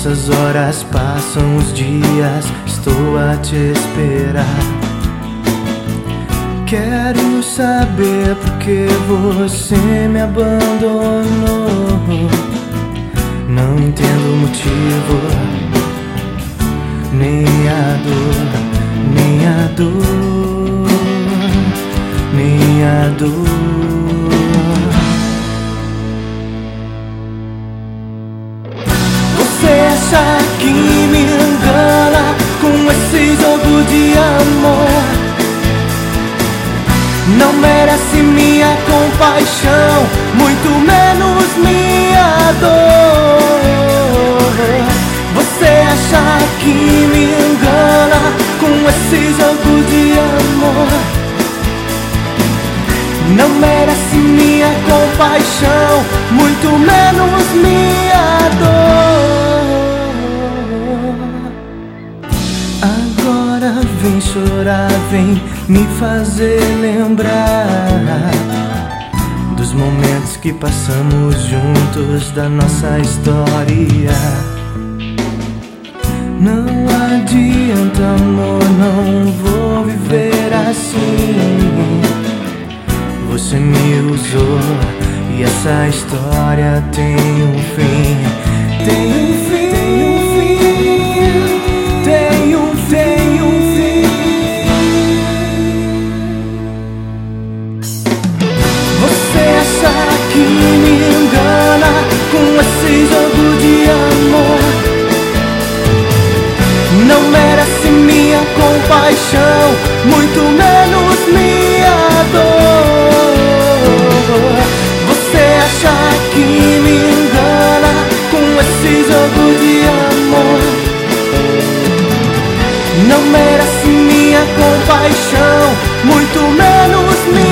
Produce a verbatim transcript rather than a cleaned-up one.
As horas passam, os dias, estou a te esperar. Quero saber por que você me abandonou. Não entendo o motivo, nem a dor, nem a dor, nem a dor. Você acha que me engana com esse jogo de amor? Não merece minha compaixão, muito menos minha dor. Você acha que me engana com esse jogo de amor? Não merece minha compaixão, muito menos minha dor. Agora vem chorar, vem me fazer lembrar dos momentos que passamos juntos, da nossa história. Não adianta, amor, não vou viver assim. Você me usou e essa história tem um fim. Tem um fim, tem um fim, tem um fim. Você acha que me engana com esse jogo de amor? Não merece minha compaixão, muito menos minha dor. Você acha que me engana com esse jogo de amor? Não merece minha compaixão, muito menos minha